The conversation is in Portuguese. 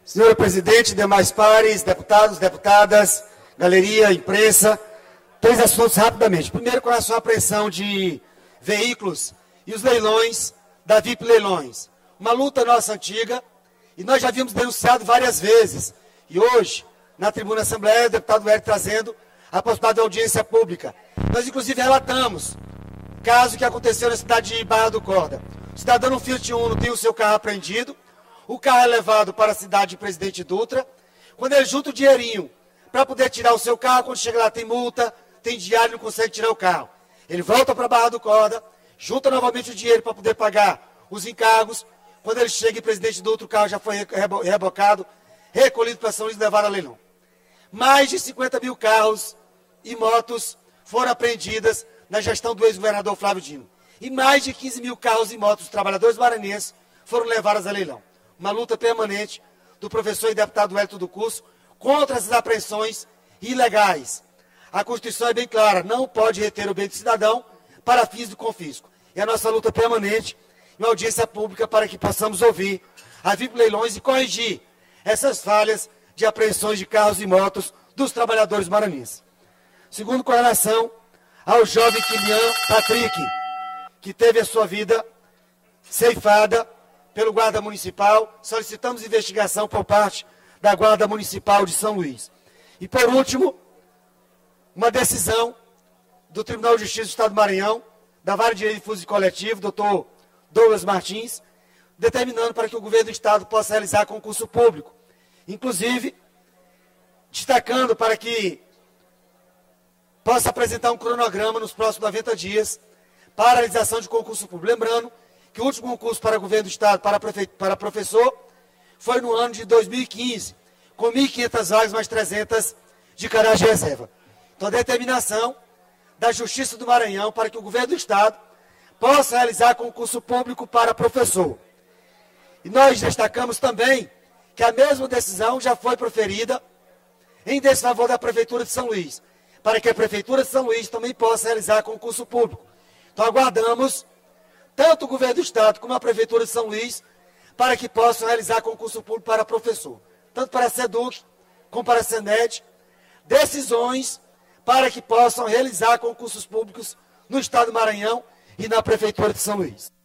Senhora presidente, demais pares, deputados, deputadas, galeria, imprensa, 3 assuntos rapidamente. Primeiro, com relação à apreensão de veículos e os leilões da VIP Leilões. Uma luta nossa antiga, e nós já havíamos denunciado várias vezes. E hoje, na tribuna da Assembleia, o deputado Hélio trazendo a possibilidade de audiência pública. Nós, inclusive, relatamos caso que aconteceu na cidade de Barra do Corda. O cidadão no Fiat Uno tem o seu carro apreendido, o carro é levado para a cidade de Presidente Dutra. Quando ele junta o dinheirinho para poder tirar o seu carro, quando chega lá tem multa, tem diário, não consegue tirar o carro. Ele volta para Barra do Corda, junta novamente o dinheiro para poder pagar os encargos. Quando ele chega em Presidente Dutra, o carro já foi rebocado, recolhido para São Luís e levado a leilão. Mais de 50 mil carros e motos foram apreendidas na gestão do ex-governador Flávio Dino. E mais de 15 mil carros e motos dos trabalhadores maranhenses foram levados a leilão. Uma luta permanente do professor e deputado Hélio do Curso contra essas apreensões ilegais. A Constituição é bem clara, não pode reter o bem do cidadão para fins do confisco. E a nossa luta permanente em audiência pública para que possamos ouvir a VIP Leilões e corrigir essas falhas de apreensões de carros e motos dos trabalhadores maranhenses. Segundo, com relação ao jovem Kylian Patrick, que teve a sua vida ceifada pelo Guarda Municipal, solicitamos investigação por parte da Guarda Municipal de São Luís. E, por último, uma decisão do Tribunal de Justiça do Estado do Maranhão, da Vara de Direito Difuso e Coletivo, doutor Douglas Martins, determinando para que o governo do Estado possa realizar concurso público. Inclusive, destacando para que possa apresentar um cronograma nos próximos 90 dias para a realização de concurso público. Lembrando que o último concurso para o governo do Estado, para professor, foi no ano de 2015, com 1.500 vagas mais 300 de caráter de reserva. Então, a determinação da Justiça do Maranhão para que o governo do Estado possa realizar concurso público para professor. E nós destacamos também que a mesma decisão já foi proferida em desfavor da Prefeitura de São Luís, para que a Prefeitura de São Luís também possa realizar concurso público. Então, aguardamos tanto o governo do Estado como a Prefeitura de São Luís para que possam realizar concurso público para professor. Tanto para a SEDUC como para a SENED, decisões para que possam realizar concursos públicos no Estado do Maranhão e na Prefeitura de São Luís.